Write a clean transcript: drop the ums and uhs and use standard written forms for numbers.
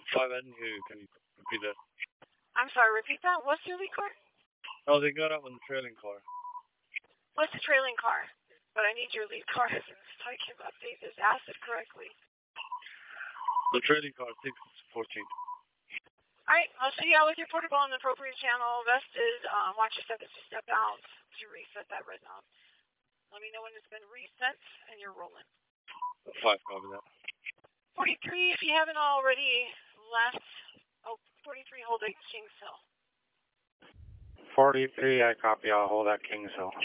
5, I didn't hear you. Can you repeat that? I'm sorry, repeat that. What's your lead car? Oh, they got out on the trailing car. What's the trailing car? But I need your lead car so I can update this asset correctly. The trailing car, 614. Alright, I'll see you out with your portable on the appropriate channel. Rest is watch your step as you step out to reset that red knob. Let me know when it's been reset and you're rolling. 5, copy that. 43, if you haven't already left. Oh, 43, hold at Kings Hill. 43, I copy. I'll hold at Kings Hill.